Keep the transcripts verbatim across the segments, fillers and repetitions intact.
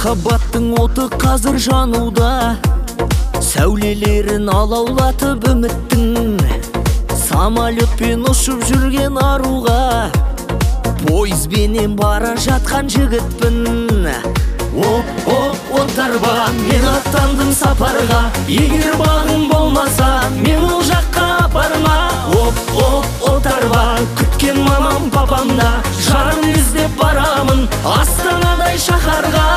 Махаббаттың оты қазір жануда, сәулелерін алаулатып үміттің. Самолетпен ұшып жүрген аруға, пойызбенен бара жатқан жігітпін. Оп, оп, отарба, мен аттандым сапарға. Егер бағым болмаса, мен ол жаққа апарма. Оп, оп, отарба, күткен мамам папамда, жарым іздеп барамын Астанадай шаһарға.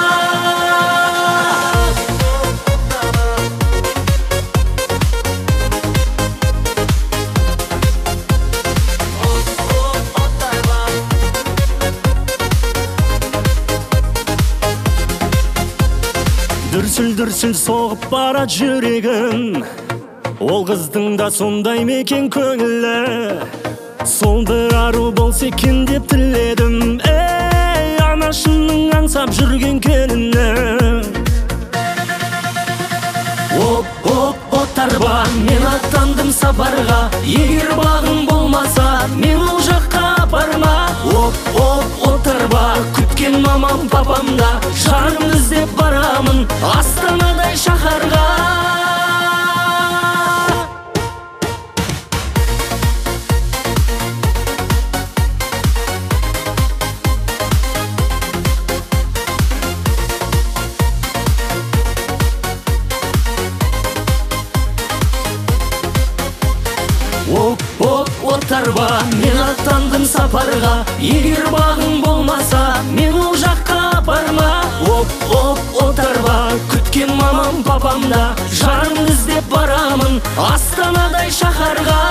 Дүрсіл-дүрсіл соғып бара жүрегім, ол қыздың да сондай мекен көңілі. Сол бір ару болса екен деп тіледім. Ей, анашымның аңсап жүрген келіні. Оп, оп, отарба, мен аттандым сапарға. Егер бағым болмаса, мен ол жаққа апарма. Оп, оп, отарба, күткен мамам папамда, жарым іздеп барамын Астанадай шаһарға. Оп, оп, отарба, мен аттандым сапарға. Егер бағым болмаса, мен ол жаққа апарма. Оп, оп, отарба, күткен мамам папамда, жарым іздеп барамын Астанадай шаһарға.